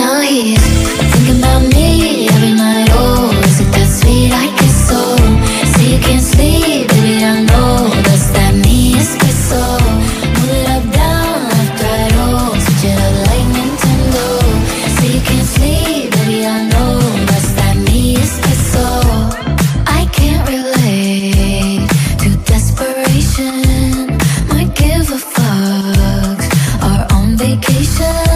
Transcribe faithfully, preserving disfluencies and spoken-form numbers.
out here thinking about me every night. Oh, is it that sweet? I guess so. Say you can't sleep, baby, I know that's that me espresso. Move it up, down, left, right, oh, switch it up like Nintendo. Say you can't sleep, baby, I know that's that me espresso. I can't relate to desperation. Might give a fuck. Are on vacation.